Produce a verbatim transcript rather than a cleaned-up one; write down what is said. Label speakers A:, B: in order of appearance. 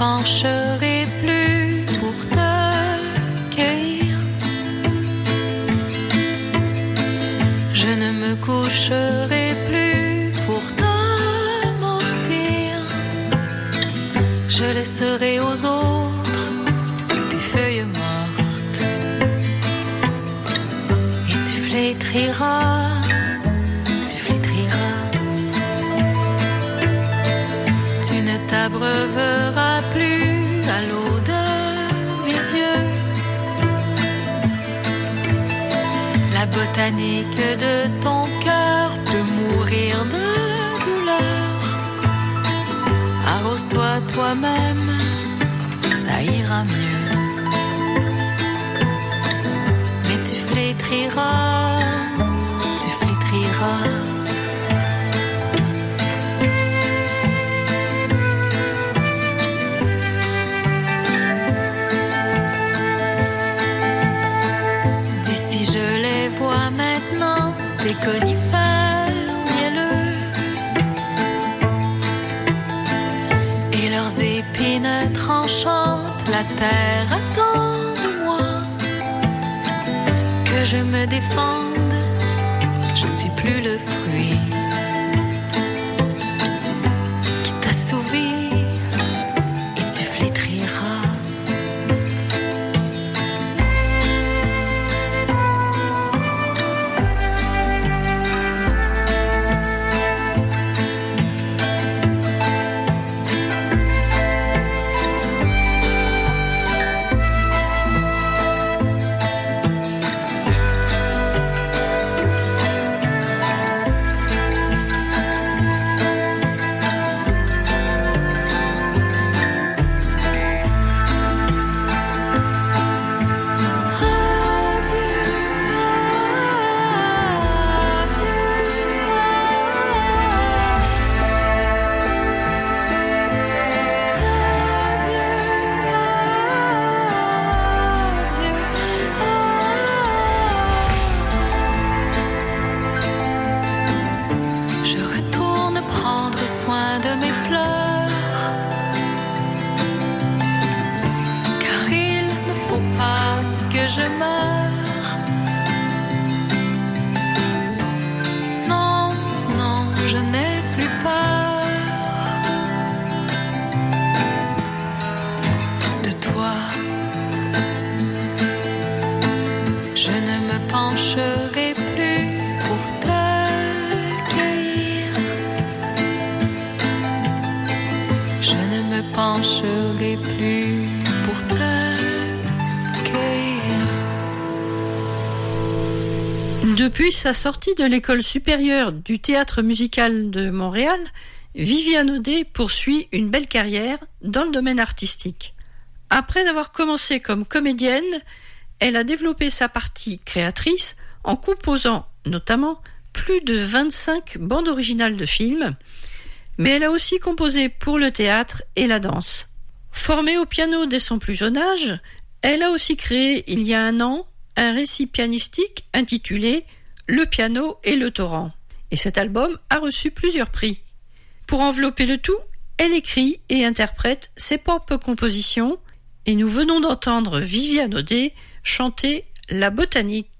A: pencherai plus pour te cueillir. Je ne me coucherai plus pour t'amortir. Je laisserai aux autres tes feuilles mortes. Et tu flétriras, tu flétriras. Tu ne t'abreuveras plus à l'eau de mes yeux. La botanique de ton cœur peut mourir de douleur. Arrose-toi toi-même, ça ira mieux. Mais tu flétriras, tu flétriras. Des conifères mielleux et leurs épines tranchantes, la terre attend de moi que je me défende. Je ne suis plus le fruit qui t'assouvit et tu flétriras.
B: Depuis sa sortie de l'école supérieure du théâtre musical de Montréal, Viviane Audet poursuit une belle carrière dans le domaine artistique. Après avoir commencé comme comédienne, elle a développé sa partie créatrice en composant notamment plus de vingt-cinq bandes originales de films, mais elle a aussi composé pour le théâtre et la danse. Formée au piano dès son plus jeune âge, elle a aussi créé il y a un an un récit pianistique intitulé « Le piano et le torrent ». Et cet album a reçu plusieurs prix. Pour envelopper le tout, elle écrit et interprète ses propres compositions et nous venons d'entendre Viviane Audet chanter « La botanique ».